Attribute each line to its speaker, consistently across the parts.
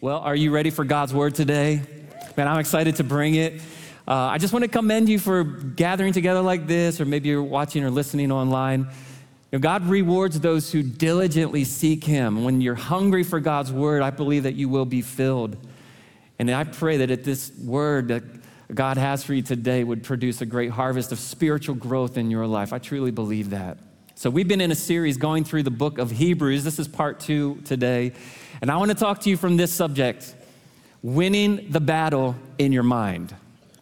Speaker 1: Well, are you ready for God's word today? Man, I'm excited to bring it. I just want to commend you for gathering together like this, or maybe you're watching or listening online. God rewards those who diligently seek him. When you're hungry for God's word, I believe that you will be filled. And I pray that this word that God has for you today would produce a great harvest of spiritual growth in your life. I truly believe that. So we've been in a series going through the book of Hebrews. This is part 2 today. And I want to talk to you from this subject, winning the battle in your mind.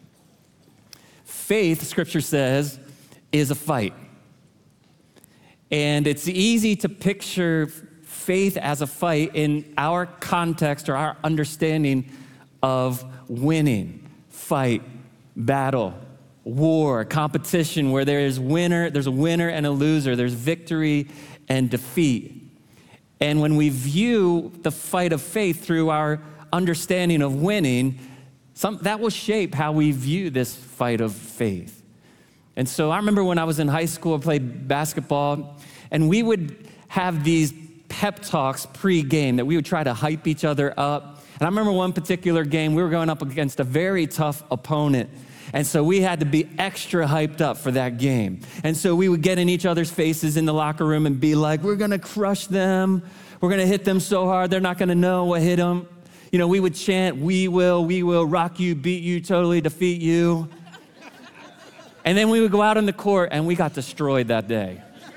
Speaker 1: Faith, Scripture says, is a fight. And it's easy to picture faith as a fight in our context or our understanding of winning, fight, battle, war, competition, where there's a winner and a loser. There's victory and defeat. And when we view the fight of faith through our understanding of winning, that will shape how we view this fight of faith. And so I remember when I was in high school, I played basketball, and we would have these pep talks pre-game that we would try to hype each other up. And I remember one particular game, we were going up against a very tough opponent. And so we had to be extra hyped up for that game. And so we would get in each other's faces in the locker room and be like, we're gonna crush them. We're gonna hit them so hard, they're not gonna know what hit them. You know, we would chant, we will rock you, beat you, totally defeat you. And then we would go out on the court and we got destroyed that day.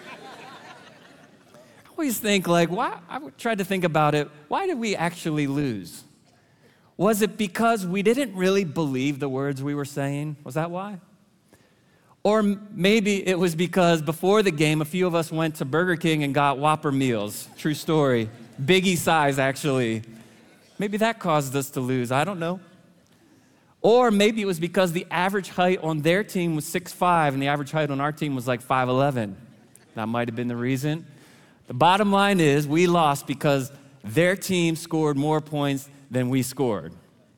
Speaker 1: I always think why? I tried to think about it. Why did we actually lose? Was it because we didn't really believe the words we were saying? Was that why? Or maybe it was because before the game, a few of us went to Burger King and got Whopper meals. True story. Biggie size, actually. Maybe that caused us to lose. I don't know. Or maybe it was because the average height on their team was 6'5", and the average height on our team was like 5'11". That might have been the reason. The bottom line is we lost because their team scored more points than we scored.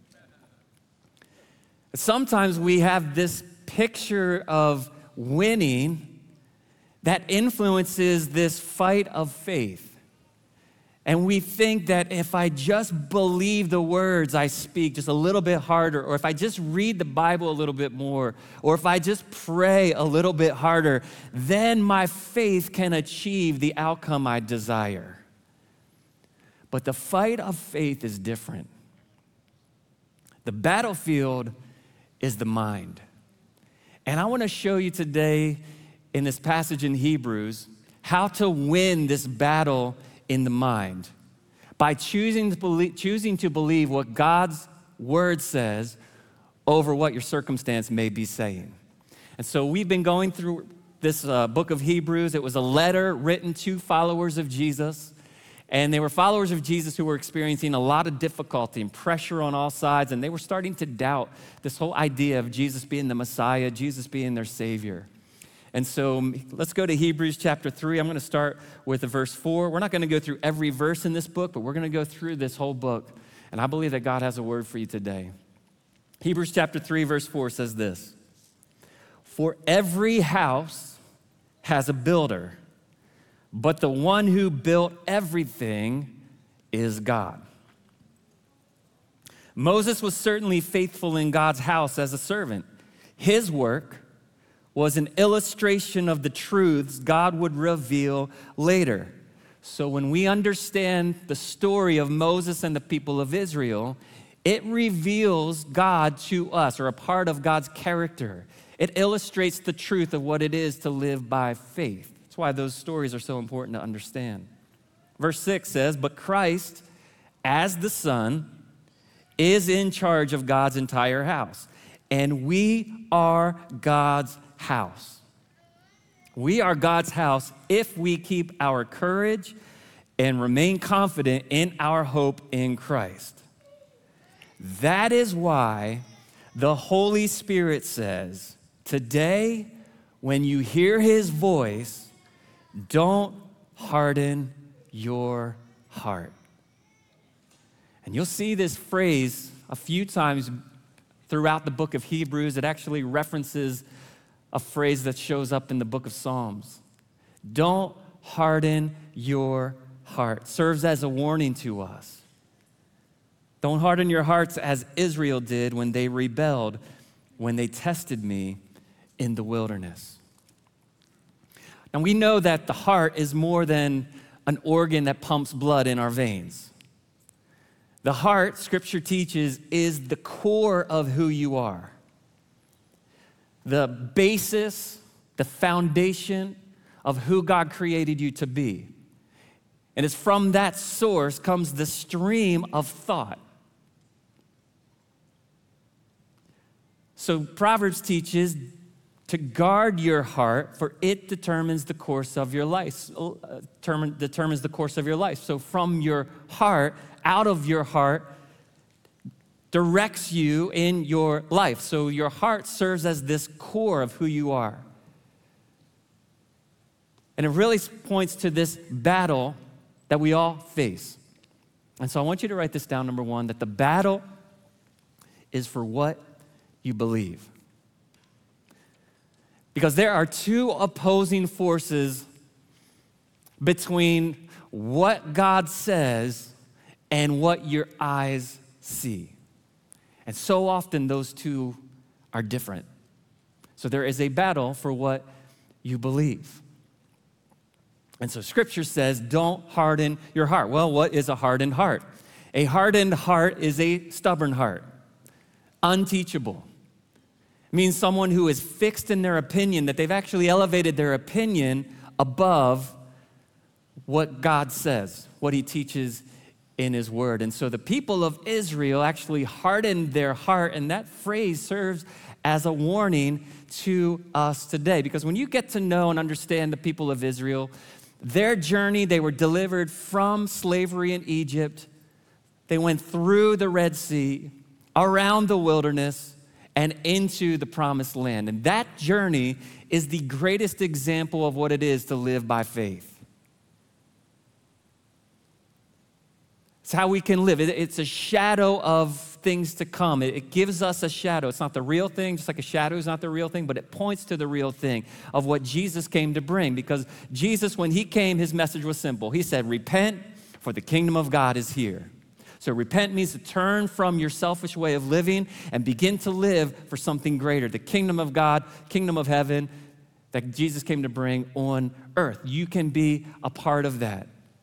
Speaker 1: Sometimes we have this picture of winning that influences this fight of faith. And we think that if I just believe the words I speak just a little bit harder, or if I just read the Bible a little bit more, or if I just pray a little bit harder, then my faith can achieve the outcome I desire. But the fight of faith is different. The battlefield is the mind. And I want to show you today in this passage in Hebrews how to win this battle in the mind by choosing to believe what God's word says over what your circumstance may be saying. And so we've been going through this book of Hebrews. It was a letter written to followers of Jesus. And they were followers of Jesus who were experiencing a lot of difficulty and pressure on all sides, and they were starting to doubt this whole idea of Jesus being the Messiah, Jesus being their Savior. And so let's go to Hebrews chapter 3. I'm going to start with verse 4. We're not going to go through every verse in this book, but we're going to go through this whole book. And I believe that God has a word for you today. Hebrews chapter 3, verse 4 says this: "For every house has a builder, but the one who built everything is God." Moses was certainly faithful in God's house as a servant. His work was an illustration of the truths God would reveal later. So when we understand the story of Moses and the people of Israel, it reveals God to us, or a part of God's character. It illustrates the truth of what it is to live by faith. That's why those stories are so important to understand. Verse 6 says, "But Christ, as the Son, is in charge of God's entire house, and we are God's house." We are God's house if we keep our courage and remain confident in our hope in Christ. That is why the Holy Spirit says, today, when you hear his voice, don't harden your heart. And you'll see this phrase a few times throughout the book of Hebrews. It actually references a phrase that shows up in the book of Psalms. Don't harden your heart. Serves as a warning to us. Don't harden your hearts as Israel did when they rebelled, when they tested me in the wilderness. Now we know that the heart is more than an organ that pumps blood in our veins. The heart, Scripture teaches, is the core of who you are. The basis, the foundation of who God created you to be. And it's from that source comes the stream of thought. So Proverbs teaches to guard your heart, for it determines the course of your life. Determines the course of your life. So from your heart, out of your heart, directs you in your life. So your heart serves as this core of who you are. And it really points to this battle that we all face. And so I want you to write this down, number one, that the battle is for what you believe. Because there are two opposing forces between what God says and what your eyes see. And so often those two are different. So there is a battle for what you believe. And so Scripture says, don't harden your heart. Well, what is a hardened heart? A hardened heart is a stubborn heart, unteachable. It means someone who is fixed in their opinion, that they've actually elevated their opinion above what God says, what He teaches in His Word. And so the people of Israel actually hardened their heart, and that phrase serves as a warning to us today. Because when you get to know and understand the people of Israel, their journey, they were delivered from slavery in Egypt. They went through the Red Sea, around the wilderness, and into the promised land. And that journey is the greatest example of what it is to live by faith. It's how we can live. It's a shadow of things to come. It gives us a shadow. It's not the real thing, just like a shadow is not the real thing, but it points to the real thing of what Jesus came to bring. Because Jesus, when He came, His message was simple. He said, repent, for the kingdom of God is here. So repent means to turn from your selfish way of living and begin to live for something greater, the kingdom of God, kingdom of heaven that Jesus came to bring on earth. You can be a part of that.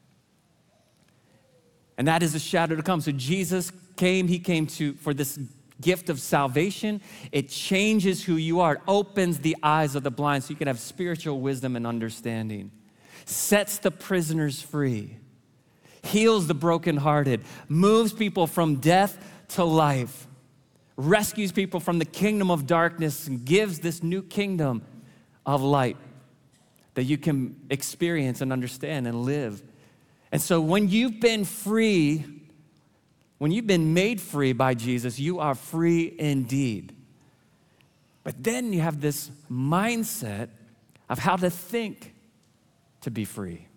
Speaker 1: And that is a shadow to come. So Jesus came, He came for this gift of salvation. It changes who you are. It opens the eyes of the blind so you can have spiritual wisdom and understanding. Sets the prisoners free. Heals the brokenhearted, moves people from death to life, rescues people from the kingdom of darkness, and gives this new kingdom of light that you can experience and understand and live. And so when you've been free, when you've been made free by Jesus, you are free indeed. But then you have this mindset of how to think to be free.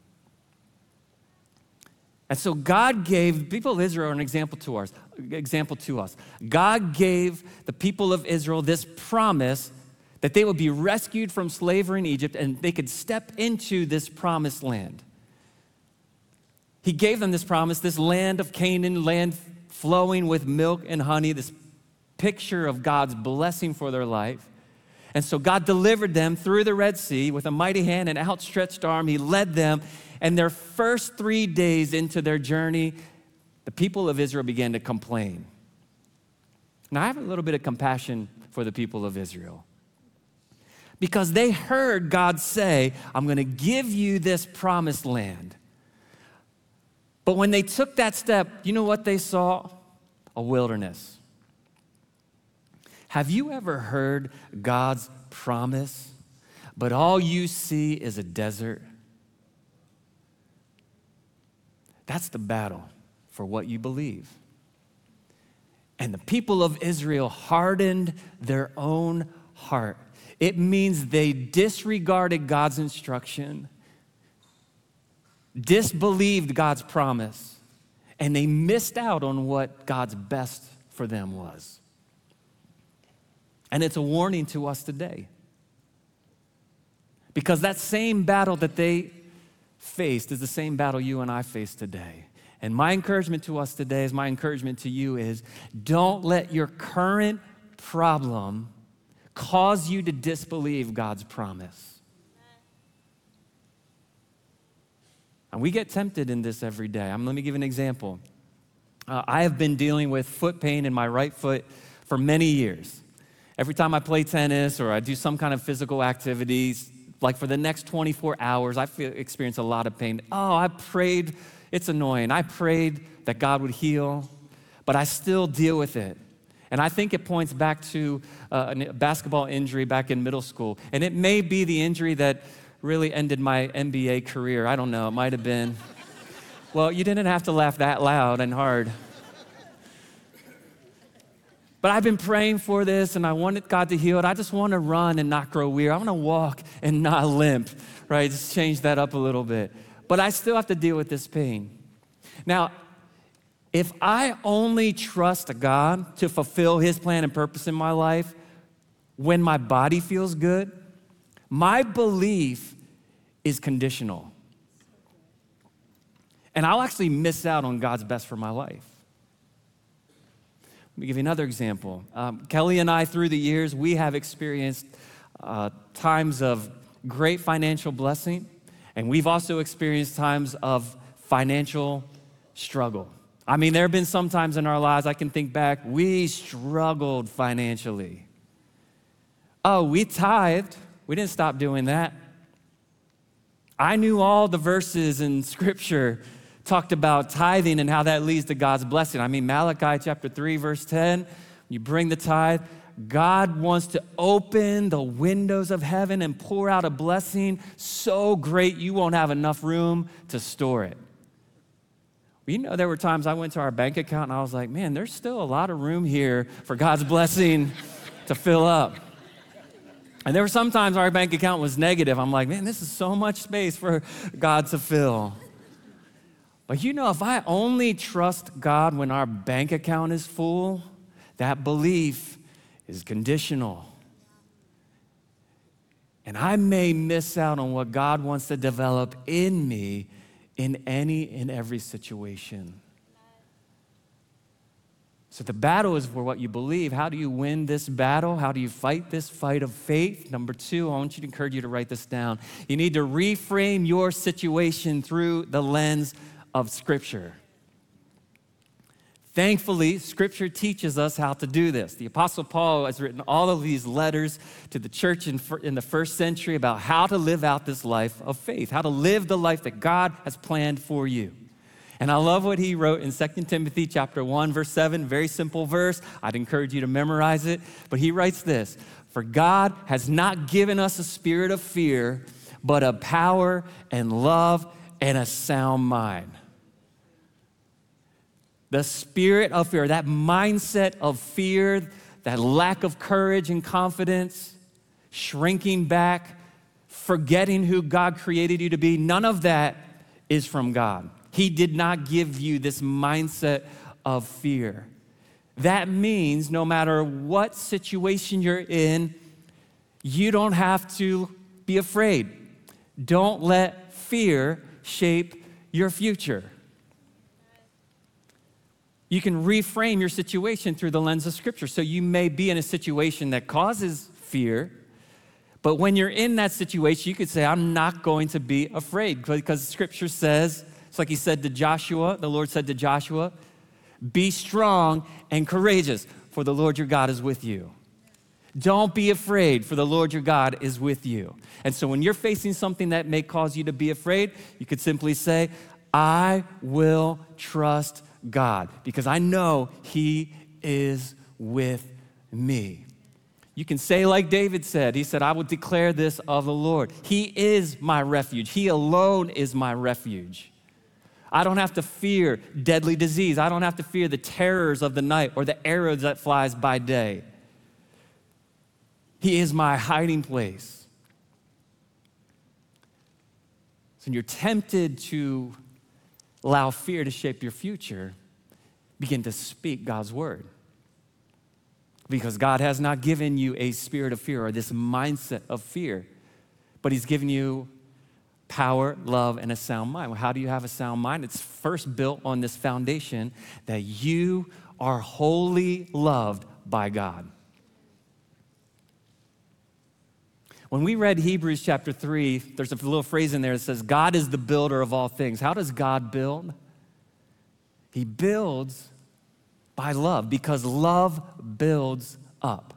Speaker 1: And so God gave the people of Israel an example to us. God gave the people of Israel this promise that they would be rescued from slavery in Egypt and they could step into this promised land. He gave them this promise, this land of Canaan, land flowing with milk and honey, this picture of God's blessing for their life. And so God delivered them through the Red Sea with a mighty hand and outstretched arm. He led them. And their first 3 days into their journey, the people of Israel began to complain. Now, I have a little bit of compassion for the people of Israel because they heard God say, I'm going to give you this promised land. But when they took that step, you know what they saw? A wilderness. Have you ever heard God's promise, but all you see is a desert? That's the battle for what you believe. And the people of Israel hardened their own heart. It means they disregarded God's instruction, disbelieved God's promise, and they missed out on what God's best for them was. And it's a warning to us today. Because that same battle that they faced is the same battle you and I face today. And my encouragement to us today is, my encouragement to you is, don't let your current problem cause you to disbelieve God's promise. And we get tempted in this every day. Let me give an example. I have been dealing with foot pain in my right foot for many years. Every time I play tennis or I do some kind of physical activities, like for the next 24 hours, I experience a lot of pain. Oh, I prayed. It's annoying. I prayed that God would heal, but I still deal with it. And I think it points back to a basketball injury back in middle school. And it may be the injury that really ended my NBA career. I don't know. It might have been. Well, you didn't have to laugh that loud and hard. But I've been praying for this, and I wanted God to heal it. I just want to run and not grow weary. I want to walk and not limp, right? Just change that up a little bit. But I still have to deal with this pain. Now, if I only trust God to fulfill His plan and purpose in my life when my body feels good, my belief is conditional. And I'll actually miss out on God's best for my life. Let me give you another example. Kelly and I, through the years, we have experienced times of great financial blessing, and we've also experienced times of financial struggle. I mean, there have been some times in our lives, I can think back, we struggled financially. Oh, we tithed. We didn't stop doing that. I knew all the verses in Scripture talked about tithing and how that leads to God's blessing. I mean, Malachi chapter 3, verse 10, you bring the tithe, God wants to open the windows of heaven and pour out a blessing so great you won't have enough room to store it. Well, you know, there were times I went to our bank account and I was like, man, there's still a lot of room here for God's blessing to fill up. And there were some times our bank account was negative. I'm like, man, this is so much space for God to fill. But you know, if I only trust God when our bank account is full, that belief is conditional. And I may miss out on what God wants to develop in me in any and every situation. So the battle is for what you believe. How do you win this battle? How do you fight this fight of faith? Number 2, I want you to encourage you to write this down. You need to reframe your situation through the lens of Scripture. Thankfully, Scripture teaches us how to do this. The Apostle Paul has written all of these letters to the church in the first century about how to live out this life of faith, how to live the life that God has planned for you. And I love what he wrote in 2 Timothy chapter 1, verse 7, very simple verse. I'd encourage you to memorize it. But he writes this, "For God has not given us a spirit of fear, but of power and love and a sound mind." The spirit of fear, that mindset of fear, that lack of courage and confidence, shrinking back, forgetting who God created you to be, none of that is from God. He did not give you this mindset of fear. That means no matter what situation you're in, you don't have to be afraid. Don't let fear shape your future. You can reframe your situation through the lens of Scripture. So you may be in a situation that causes fear, but when you're in that situation, you could say, I'm not going to be afraid, because Scripture says, it's like he said to Joshua, the Lord said to Joshua, be strong and courageous, for the Lord your God is with you. Don't be afraid, for the Lord your God is with you. And so when you're facing something that may cause you to be afraid, you could simply say, I will trust God, because I know He is with me. You can say like David said, he said, I will declare this of the Lord. He is my refuge. He alone is my refuge. I don't have to fear deadly disease. I don't have to fear the terrors of the night or the arrows that flies by day. He is my hiding place. So when you're tempted to allow fear to shape your future, begin to speak God's word. Because God has not given you a spirit of fear or this mindset of fear, but He's given you Power, love, and a sound mind. Well, how do you have a sound mind? It's first built on this foundation that you are wholly loved by God. When we read Hebrews chapter 3, there's a little phrase in there that says, God is the builder of all things. How does God build? He builds by love, because love builds up.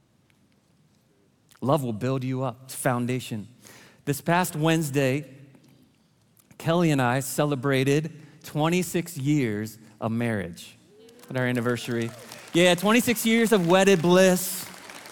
Speaker 1: Love will build you up. It's foundation. This past Wednesday, Kelly and I celebrated 26 years of marriage at our anniversary. Yeah, 26 years of wedded bliss.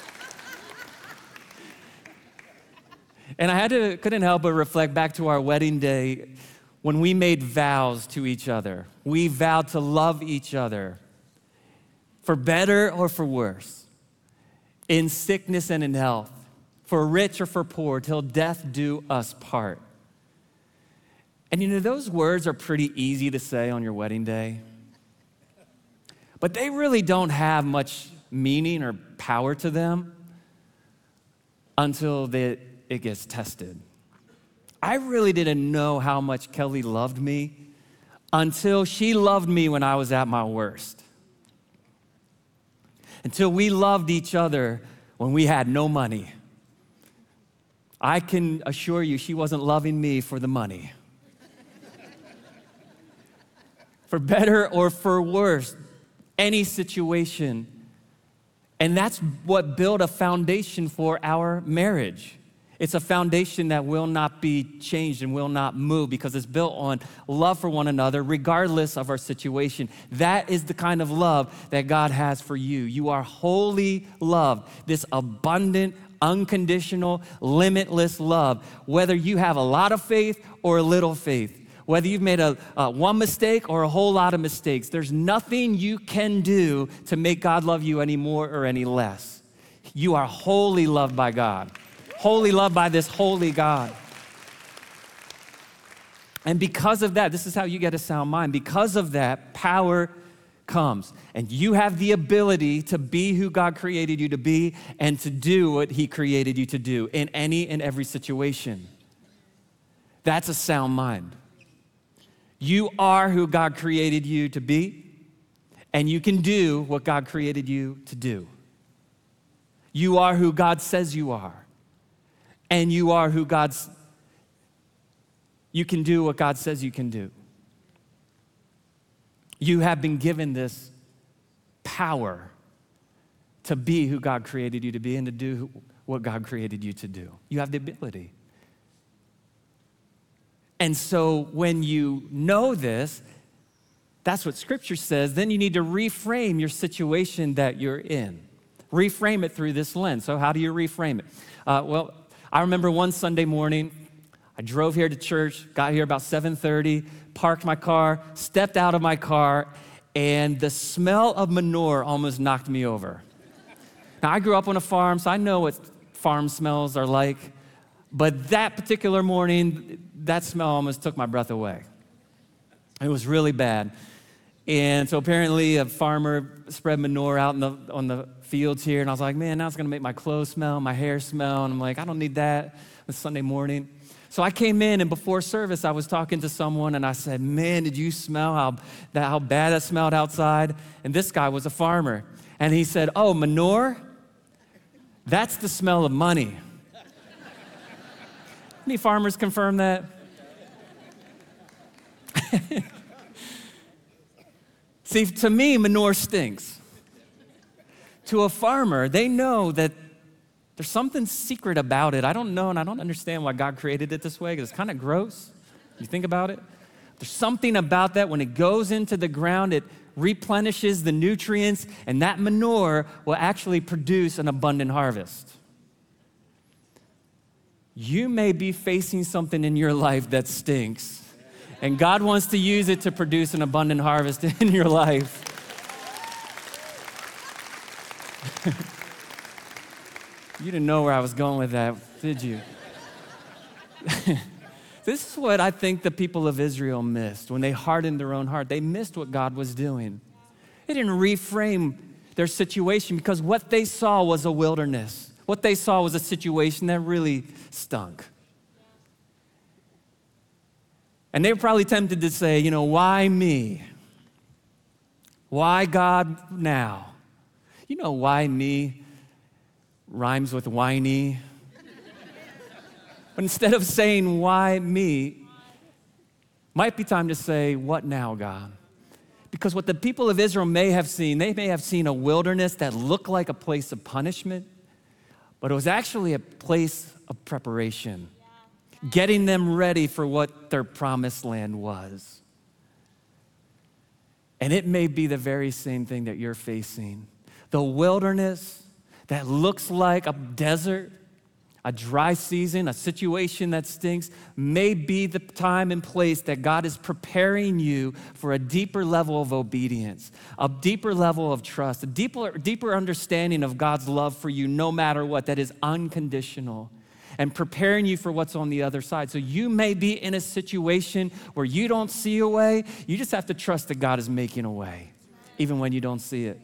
Speaker 1: And I couldn't help but reflect back to our wedding day when we made vows to each other. We vowed to love each other for better or for worse, in sickness and in health, for rich or for poor, till death do us part. And you know, those words are pretty easy to say on your wedding day, but they really don't have much meaning or power to them until it gets tested. I really didn't know how much Kelly loved me until she loved me when I was at my worst. Until we loved each other when we had no money. I can assure you she wasn't loving me for the money. For better or for worse, any situation. And that's what built a foundation for our marriage. It's a foundation that will not be changed and will not move because it's built on love for one another regardless of our situation. That is the kind of love that God has for you. You are wholly loved, this abundant, unconditional, limitless love, whether you have a lot of faith or a little faith, whether you've made a one mistake or a whole lot of mistakes. There's nothing you can do to make God love you any more or any less. You are wholly loved by God. Wholly loved by this holy God. And because of that, this is how you get a sound mind. Because of that, power comes. And you have the ability to be who God created you to be and to do what He created you to do in any and every situation. That's a sound mind. You are who God created you to be, and you can do what God created you to do. You are who God says you are. And you are who you can do what God says you can do. You have been given this power to be who God created you to be and to do what God created you to do. You have the ability. And so when you know this, that's what Scripture says, then you need to reframe your situation that you're in. Reframe it through this lens. So how do you reframe it? I remember one Sunday morning, I drove here to church, got here about 7:30, parked my car, stepped out of my car, and the smell of manure almost knocked me over. Now, I grew up on a farm, so I know what farm smells are like, but that particular morning, that smell almost took my breath away. It was really bad. And so apparently a farmer spread manure out on the fields here, and I was like, man, now it's gonna make my clothes smell, my hair smell, and I'm like, I don't need that on Sunday morning. So I came in, and before service, I was talking to someone, and I said, man, did you smell how bad that smelled outside? And this guy was a farmer, and he said, oh, manure? That's the smell of money. Any farmers confirm that? See, to me, manure stinks. To a farmer, they know that there's something secret about it. I don't know, and I don't understand why God created it this way, because it's kind of gross. You think about it. There's something about that when it goes into the ground, it replenishes the nutrients, and that manure will actually produce an abundant harvest. You may be facing something in your life that stinks, and God wants to use it to produce an abundant harvest in your life. You didn't know where I was going with that, did you? This is what I think the people of Israel missed when they hardened their own heart. They missed what God was doing. They didn't reframe their situation because what they saw was a wilderness. What they saw was a situation that really stunk. And they were probably tempted to say, why me? Why God now? Why me rhymes with whiny. But instead of saying, why me, might be time to say, what now, God? Because what the people of Israel may have seen, they may have seen a wilderness that looked like a place of punishment, but it was actually a place of preparation, getting them ready for what their promised land was. And it may be the very same thing that you're facing. The wilderness that looks like a desert, a dry season, a situation that stinks, may be the time and place that God is preparing you for a deeper level of obedience, a deeper level of trust, a deeper understanding of God's love for you no matter what, that is unconditional, and preparing you for what's on the other side. So you may be in a situation where you don't see a way. You just have to trust that God is making a way, even when you don't see it.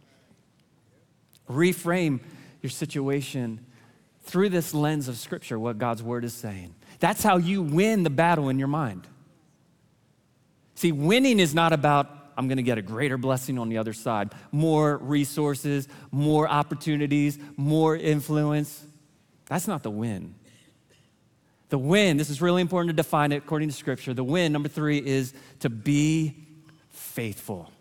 Speaker 1: Reframe your situation through this lens of Scripture, what God's word is saying. That's how you win the battle in your mind. See, winning is not about, I'm gonna get a greater blessing on the other side, more resources, more opportunities, more influence. That's not the win. The win, this is really important to define it according to Scripture. The win, number 3, is to be faithful.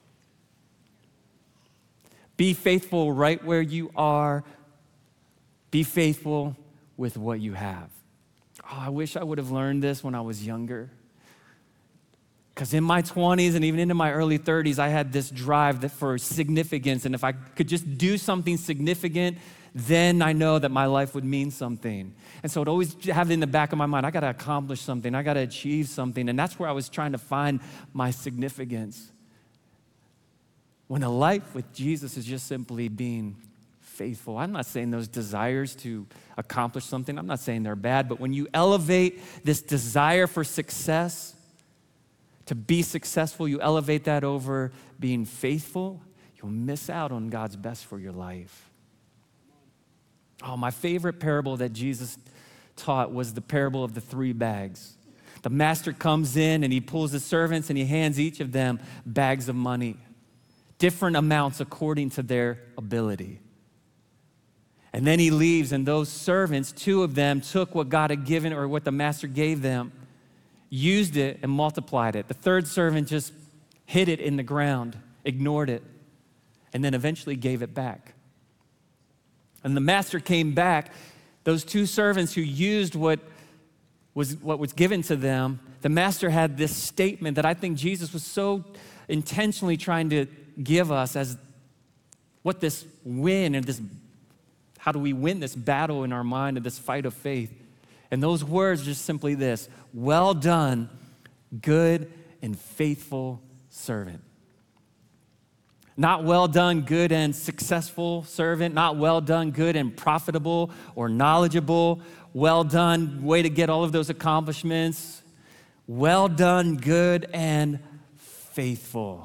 Speaker 1: Be faithful right where you are. Be faithful with what you have. Oh, I wish I would have learned this when I was younger. Because in my 20s and even into my early 30s, I had this drive for significance. And if I could just do something significant, then I know that my life would mean something. And so I'd always have it in the back of my mind, I gotta accomplish something, I gotta achieve something. And that's where I was trying to find my significance. When a life with Jesus is just simply being faithful. I'm not saying those desires to accomplish something, I'm not saying they're bad, but when you elevate this desire for success, to be successful, you elevate that over being faithful, you'll miss out on God's best for your life. Oh, my favorite parable that Jesus taught was the parable of the 3 bags. The master comes in and he pulls the servants and he hands each of them bags of money, different amounts according to their ability. And then he leaves, and those servants, 2 of them, took what God had given or what the master gave them, used it and multiplied it. The 3rd servant just hid it in the ground, ignored it, and then eventually gave it back. And the master came back. Those 2 servants who used what was given to them, the master had this statement that I think Jesus was so intentionally trying to give us as what this win and this, how do we win this battle in our mind and this fight of faith. And those words just simply this: well done, good and faithful servant. Not well done, good and successful servant. Not well done, good and profitable or knowledgeable. Well done, way to get all of those accomplishments. Well done, good and faithful.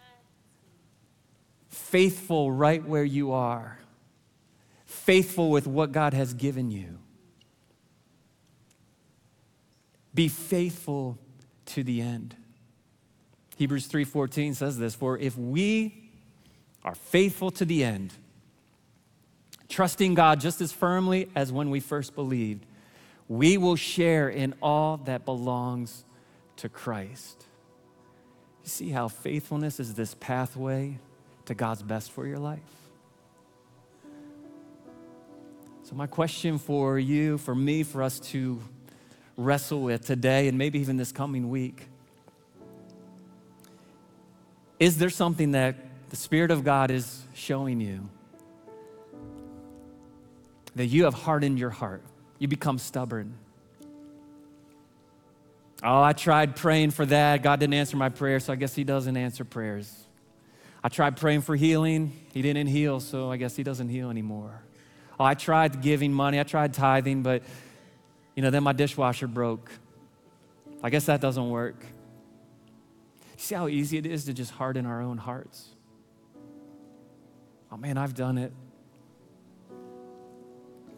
Speaker 1: Faithful right where you are. Faithful with what God has given you. Be faithful to the end. Hebrews 3:14 says this: for if we are faithful to the end, trusting God just as firmly as when we first believed, we will share in all that belongs to Christ. You see how faithfulness is this pathway to God's best for your life? So my question for you, for me, for us to wrestle with today and maybe even this coming week, is there something that the Spirit of God is showing you that you have hardened your heart? You become stubborn. Oh, I tried praying for that. God didn't answer my prayer, so I guess he doesn't answer prayers. I tried praying for healing. He didn't heal, so I guess he doesn't heal anymore. Oh, I tried giving money. I tried tithing, but then my dishwasher broke. I guess that doesn't work. See how easy it is to just harden our own hearts? Oh man, I've done it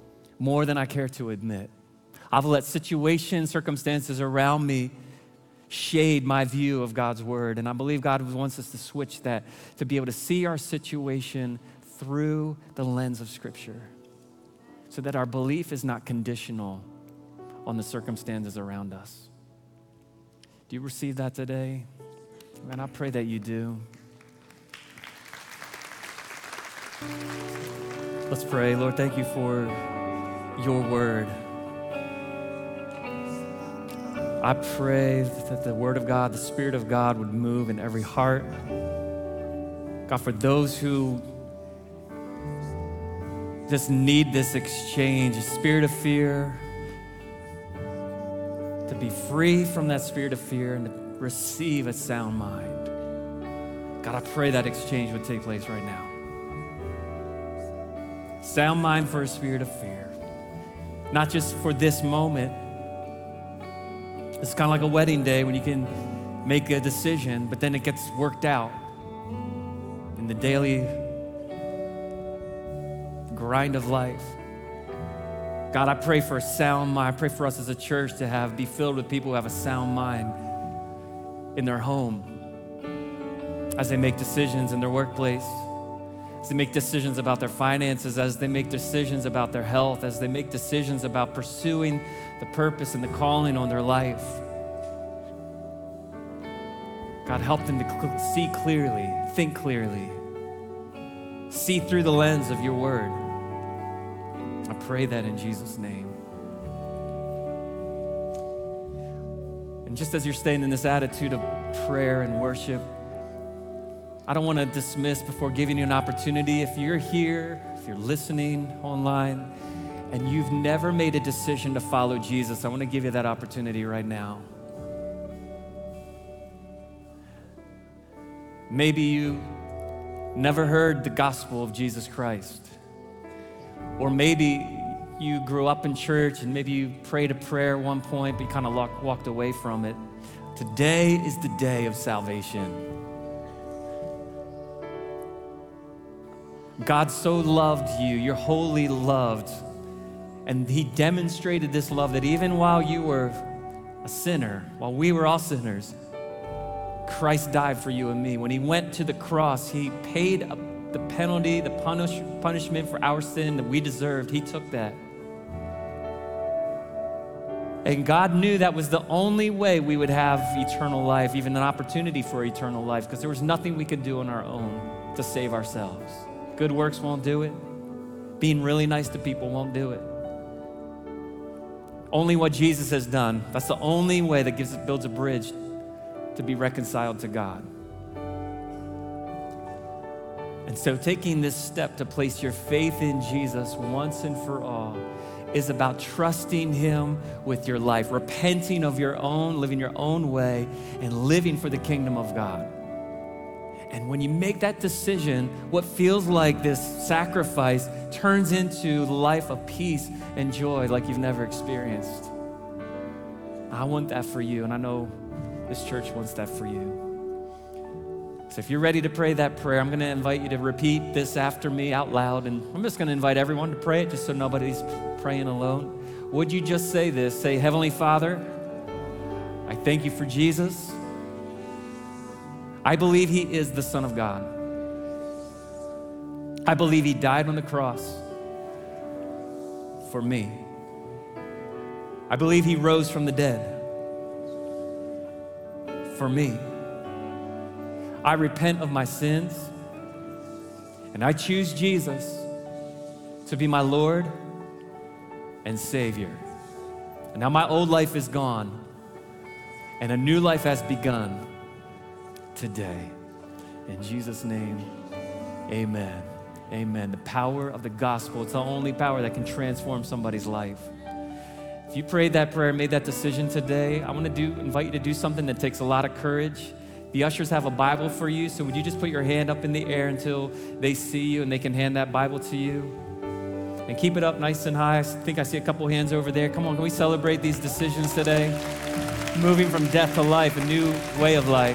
Speaker 1: more than I care to admit. I've let situations, circumstances around me shade my view of God's word. And I believe God wants us to switch that, to be able to see our situation through the lens of Scripture, so that our belief is not conditional on the circumstances around us. Do you receive that today? Man, I pray that you do. Let's pray. Lord, thank you for your word. I pray that the word of God, the Spirit of God would move in every heart. God, for those who just need this exchange, a spirit of fear, to be free from that spirit of fear and to receive a sound mind. God, I pray that exchange would take place right now. Sound mind for a spirit of fear. Not just for this moment. It's kind of like a wedding day when you can make a decision, but then it gets worked out in the daily grind of life. God, I pray for a sound mind. I pray for us as a church to be filled with people who have a sound mind in their home as they make decisions in their workplace, as they make decisions about their finances, as they make decisions about their health, as they make decisions about pursuing the purpose and the calling on their life. God, help them to see clearly, think clearly, see through the lens of your word. I pray that in Jesus' name. And just as you're staying in this attitude of prayer and worship, I don't want to dismiss before giving you an opportunity. If you're here, if you're listening online, and you've never made a decision to follow Jesus, I want to give you that opportunity right now. Maybe you never heard the gospel of Jesus Christ. Or maybe you grew up in church and maybe you prayed a prayer at one point, but you kind of walked away from it. Today is the day of salvation. God so loved you, you're wholly loved. And he demonstrated this love that even while you were a sinner, while we were all sinners, Christ died for you and me. When he went to the cross, he paid the penalty, the punishment for our sin that we deserved. He took that. And God knew that was the only way we would have eternal life, even an opportunity for eternal life, because there was nothing we could do on our own to save ourselves. Good works won't do it. Being really nice to people won't do it. Only what Jesus has done. That's the only way that builds a bridge to be reconciled to God. And so taking this step to place your faith in Jesus once and for all is about trusting him with your life, repenting of your own, living your own way, and living for the kingdom of God. And when you make that decision, what feels like this sacrifice turns into a life of peace and joy like you've never experienced. I want that for you, and I know this church wants that for you. So if you're ready to pray that prayer, I'm gonna invite you to repeat this after me out loud, and I'm just gonna invite everyone to pray it just so nobody's praying alone. Would you just say this? Say, Heavenly Father, I thank you for Jesus. I believe he is the Son of God. I believe he died on the cross for me. I believe he rose from the dead for me. I repent of my sins, and I choose Jesus to be my Lord and Savior. And now my old life is gone, and a new life has begun today. In Jesus' name, amen. Amen. The power of the gospel, it's the only power that can transform somebody's life. If you prayed that prayer, made that decision today, I want to invite you to do something that takes a lot of courage. The ushers have a Bible for you, so would you just put your hand up in the air until they see you and they can hand that Bible to you? And keep it up nice and high. I think I see a couple hands over there. Come on, can we celebrate these decisions today? Moving from death to life, a new way of life.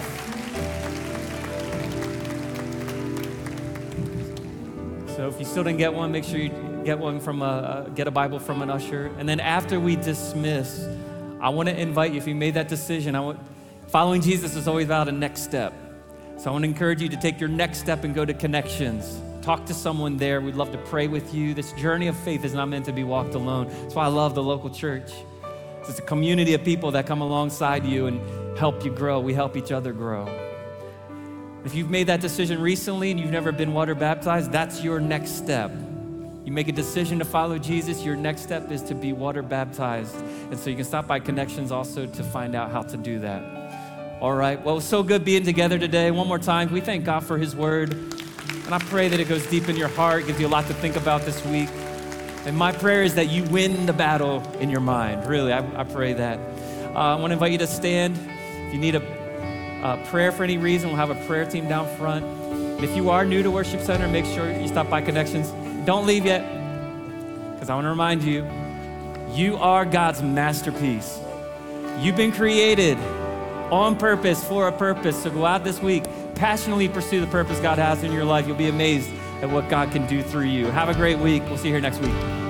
Speaker 1: So if you still didn't get one, make sure you get one get a Bible from an usher. And then after we dismiss, I want to invite you, if you made that decision, Following Jesus is always about a next step. So I want to encourage you to take your next step and go to Connections. Talk to someone there. We'd love to pray with you. This journey of faith is not meant to be walked alone. That's why I love the local church. It's a community of people that come alongside you and help you grow. We help each other grow. If you've made that decision recently and you've never been water baptized, that's your next step. You make a decision to follow Jesus, your next step is to be water baptized. And so you can stop by Connections also to find out how to do that. All right, well, it's so good being together today. One more time, we thank God for his word. And I pray that it goes deep in your heart, gives you a lot to think about this week. And my prayer is that you win the battle in your mind. Really, I pray that. I want to invite you to stand. If you need a prayer for any reason, we'll have a prayer team down front. And if you are new to Worship Center, make sure you stop by Connections. Don't leave yet, because I want to remind you, you are God's masterpiece. You've been created on purpose, for a purpose. So go out this week, passionately pursue the purpose God has in your life. You'll be amazed at what God can do through you. Have a great week. We'll see you here next week.